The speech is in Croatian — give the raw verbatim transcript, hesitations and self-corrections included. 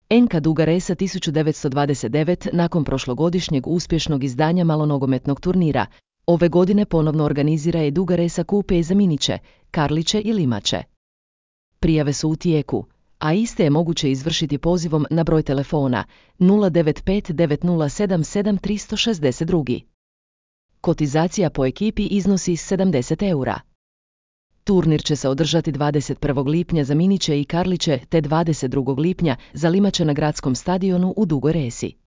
N K Duga Resa tisuću devetsto dvadeset devet nakon prošlogodišnjeg uspješnog izdanja malonogometnog turnira, ove godine ponovno organizira i Duga Resa kupe za Miniće, Karliće i Limaće. Prijave su u tijeku, a iste je moguće izvršiti pozivom na broj telefona nula devet pet devet nula sedam sedam tri šest dva. Kotizacija po ekipi iznosi sedamdeset eura. Turnir će se održati dvadeset prvog lipnja za Miniće i Karliće te dvadeset drugog lipnja za Limaće na gradskom stadionu u Dugoj Resi.